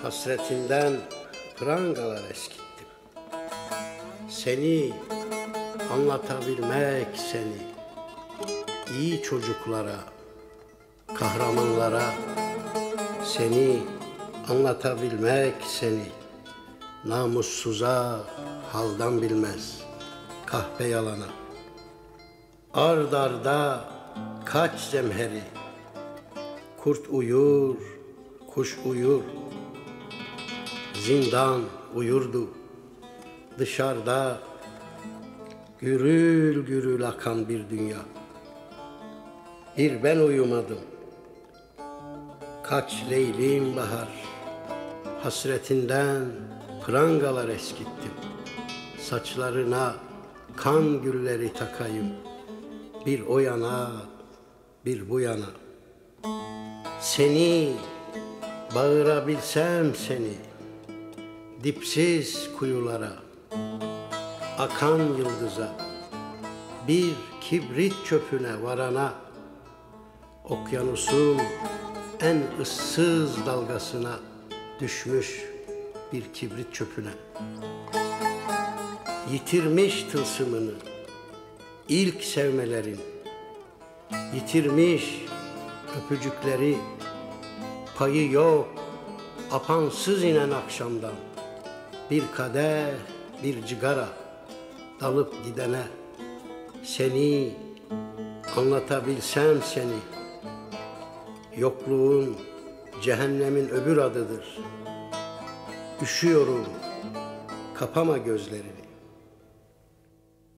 Hasretinden prangalar eskittim. Seni anlatabilmek seni, iyi çocuklara, kahramanlara, seni anlatabilmek seni, namussuza haldan bilmez, kahpe yalana. Ard arda kaç zemheri, kurt uyur, kuş uyur, zindan uyurdu, dışarıda gürül gürül akan bir dünya. Bir ben uyumadım, kaç leylim bahar, hasretinden prangalar eskittim. Saçlarına kan gülleri takayım, bir o yana, bir bu yana. Seni bağırabilsem seni, dipsiz kuyulara, akan yıldıza, bir kibrit çöpüne varana, okyanusun en ıssız dalgasına düşmüş bir kibrit çöpüne. Yitirmiş tılsımını ilk sevmelerin, yitirmiş öpücükleri, payı yok apansız inen akşamdan, bir kadeh, bir cigara dalıp gidene. Seni anlatabilsem seni, yokluğun cehennemin öbür adıdır. Üşüyorum, kapama gözlerini.